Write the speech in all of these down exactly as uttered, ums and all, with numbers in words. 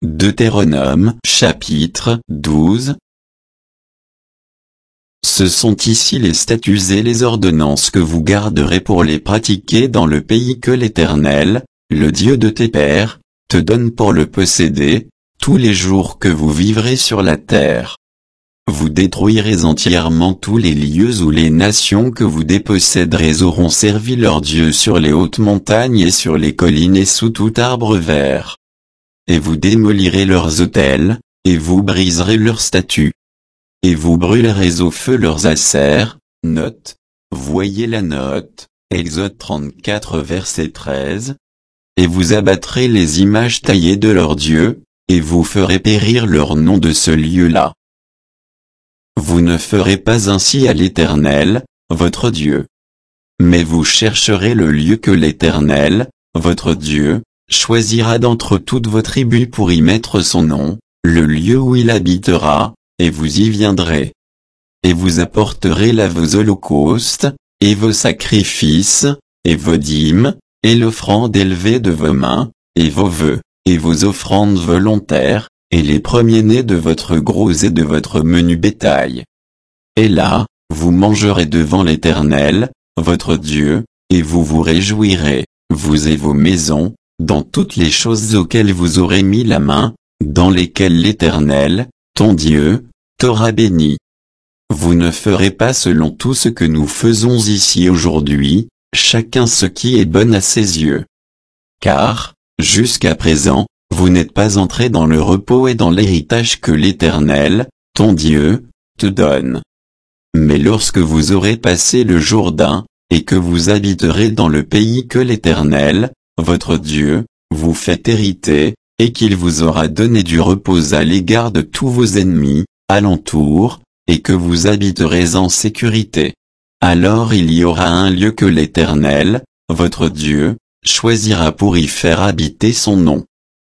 Deutéronome chapitre douze. Ce sont ici les statuts et les ordonnances que vous garderez pour les pratiquer dans le pays que l'Éternel, le Dieu de tes pères, te donne pour le posséder, tous les jours que vous vivrez sur la terre. Vous détruirez entièrement tous les lieux où les nations que vous déposséderez auront servi leur Dieu sur les hautes montagnes et sur les collines et sous tout arbre vert. Et vous démolirez leurs autels, et vous briserez leurs statues. Et vous brûlerez au feu leurs acères. Note. Voyez la note, Exode trente-quatre verset treize. Et vous abattrez les images taillées de leurs dieux, et vous ferez périr leur nom de ce lieu-là. Vous ne ferez pas ainsi à l'Éternel, votre Dieu. Mais vous chercherez le lieu que l'Éternel, votre Dieu, choisira d'entre toutes vos tribus pour y mettre son nom, le lieu où il habitera, et vous y viendrez. Et vous apporterez là vos holocaustes, et vos sacrifices, et vos dîmes, et l'offrande élevée de vos mains, et vos vœux, et vos offrandes volontaires, et les premiers-nés de votre gros et de votre menu bétail. Et là, vous mangerez devant l'Éternel, votre Dieu, et vous vous réjouirez, vous et vos maisons, dans toutes les choses auxquelles vous aurez mis la main, dans lesquelles l'Éternel, ton Dieu, t'aura béni. Vous ne ferez pas selon tout ce que nous faisons ici aujourd'hui, chacun ce qui est bon à ses yeux. Car, jusqu'à présent, vous n'êtes pas entrés dans le repos et dans l'héritage que l'Éternel, ton Dieu, te donne. Mais lorsque vous aurez passé le Jourdain, et que vous habiterez dans le pays que l'Éternel, votre Dieu, vous fait hériter, et qu'il vous aura donné du repos à l'égard de tous vos ennemis, alentour, et que vous habiterez en sécurité. Alors il y aura un lieu que l'Éternel, votre Dieu, choisira pour y faire habiter son nom.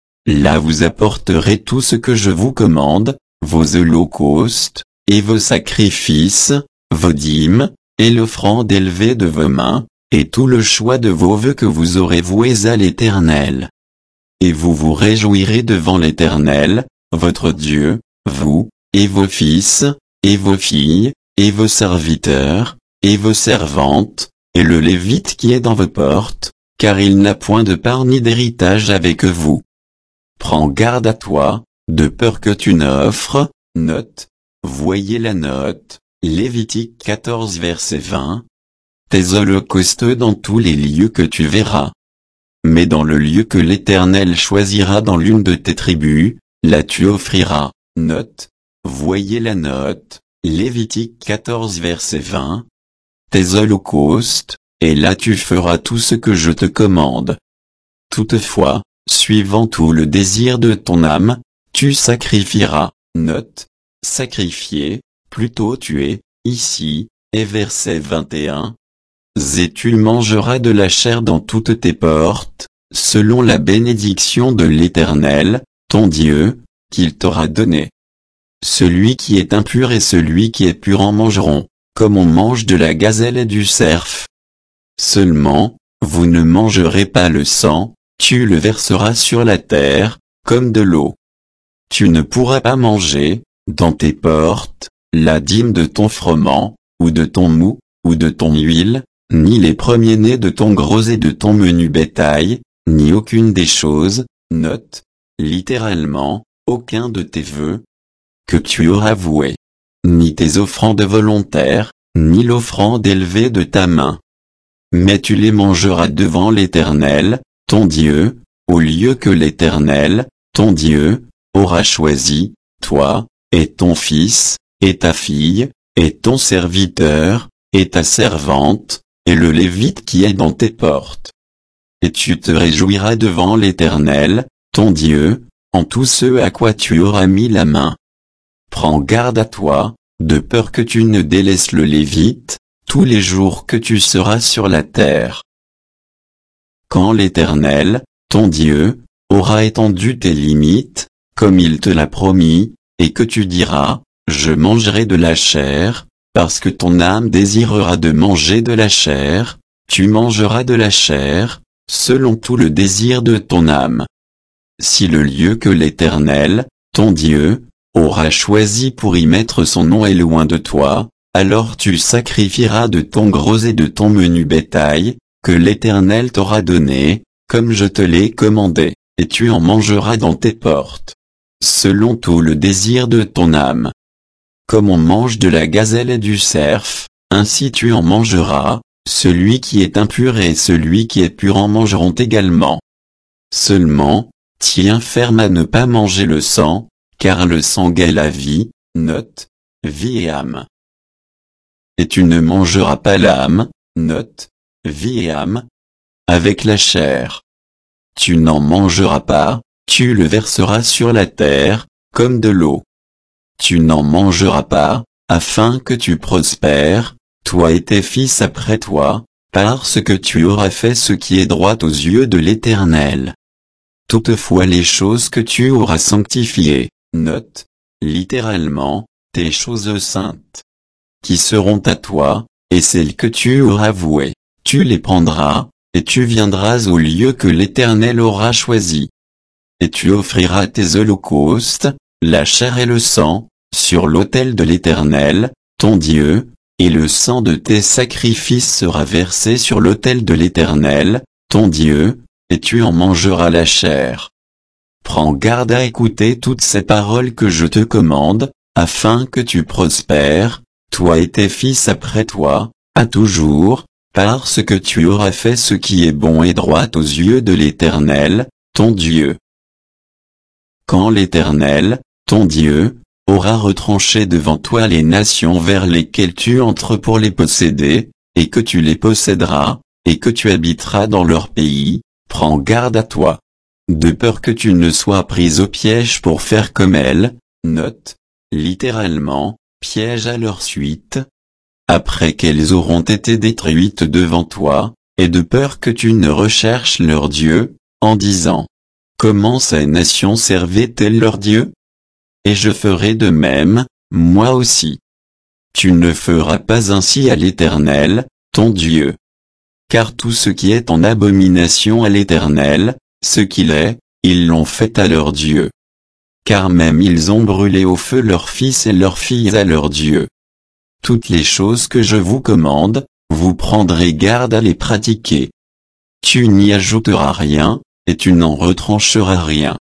Là vous apporterez tout ce que je vous commande, vos holocaustes, et vos sacrifices, vos dîmes, et l'offrande élevée de vos mains, et tout le choix de vos vœux que vous aurez voués à l'Éternel. Et vous vous réjouirez devant l'Éternel, votre Dieu, vous, et vos fils, et vos filles, et vos serviteurs, et vos servantes, et le Lévite qui est dans vos portes, car il n'a point de part ni d'héritage avec vous. Prends garde à toi, de peur que tu n'offres, note, voyez la note, Lévitique quatorze verset vingt, tes holocaustes dans tous les lieux que tu verras. Mais dans le lieu que l'Éternel choisira dans l'une de tes tribus, là tu offriras, note, voyez la note, Lévitique quatorze verset vingt, tes holocaustes, et là tu feras tout ce que je te commande. Toutefois, suivant tout le désir de ton âme, tu sacrifieras, note, sacrifier, plutôt tuer, ici, et verset vingt et un. Et tu mangeras de la chair dans toutes tes portes, selon la bénédiction de l'Éternel, ton Dieu, qu'il t'aura donnée. Celui qui est impur et celui qui est pur en mangeront, comme on mange de la gazelle et du cerf. Seulement, vous ne mangerez pas le sang, tu le verseras sur la terre, comme de l'eau. Tu ne pourras pas manger, dans tes portes, la dîme de ton froment, ou de ton mou, ou de ton huile, ni les premiers-nés de ton gros et de ton menu bétail, ni aucune des choses, note, littéralement, aucun de tes vœux, que tu auras voué, ni tes offrandes volontaires, ni l'offrande élevée de ta main. Mais tu les mangeras devant l'Éternel, ton Dieu, au lieu que l'Éternel, ton Dieu, aura choisi, toi, et ton fils, et ta fille, et ton serviteur, et ta servante, et le Lévite qui est dans tes portes. Et tu te réjouiras devant l'Éternel, ton Dieu, en tout ce à quoi tu auras mis la main. Prends garde à toi, de peur que tu ne délaisses le Lévite, tous les jours que tu seras sur la terre. Quand l'Éternel, ton Dieu, aura étendu tes limites, comme il te l'a promis, et que tu diras, je mangerai de la chair, parce que ton âme désirera de manger de la chair, tu mangeras de la chair, selon tout le désir de ton âme. Si le lieu que l'Éternel, ton Dieu, aura choisi pour y mettre son nom est loin de toi, alors tu sacrifieras de ton gros et de ton menu bétail, que l'Éternel t'aura donné, comme je te l'ai commandé, et tu en mangeras dans tes portes, selon tout le désir de ton âme. Comme on mange de la gazelle et du cerf, ainsi tu en mangeras, celui qui est impur et celui qui est pur en mangeront également. Seulement, tiens ferme à ne pas manger le sang, car le sang est la vie, note, vie et âme. Et tu ne mangeras pas l'âme, note, vie et âme, avec la chair. Tu n'en mangeras pas, tu le verseras sur la terre, comme de l'eau. Tu n'en mangeras pas, afin que tu prospères, toi et tes fils après toi, parce que tu auras fait ce qui est droit aux yeux de l'Éternel. Toutefois les choses que tu auras sanctifiées, note, littéralement, tes choses saintes, qui seront à toi, et celles que tu auras vouées, tu les prendras, et tu viendras au lieu que l'Éternel aura choisi. Et tu offriras tes holocaustes, la chair et le sang, sur l'autel de l'Éternel, ton Dieu, et le sang de tes sacrifices sera versé sur l'autel de l'Éternel, ton Dieu, et tu en mangeras la chair. Prends garde à écouter toutes ces paroles que je te commande, afin que tu prospères, toi et tes fils après toi, à toujours, parce que tu auras fait ce qui est bon et droit aux yeux de l'Éternel, ton Dieu. Quand l'Éternel, ton Dieu, aura retranché devant toi les nations vers lesquelles tu entres pour les posséder, et que tu les posséderas, et que tu habiteras dans leur pays, prends garde à toi, de peur que tu ne sois pris au piège pour faire comme elles, note, littéralement, piège à leur suite, après qu'elles auront été détruites devant toi, et de peur que tu ne recherches leur Dieu, en disant, comment ces nations servaient-elles leur Dieu? Et je ferai de même, moi aussi. Tu ne feras pas ainsi à l'Éternel, ton Dieu. Car tout ce qui est en abomination à l'Éternel, ce qu'il est, ils l'ont fait à leur Dieu. Car même ils ont brûlé au feu leurs fils et leurs filles à leur Dieu. Toutes les choses que je vous commande, vous prendrez garde à les pratiquer. Tu n'y ajouteras rien, et tu n'en retrancheras rien.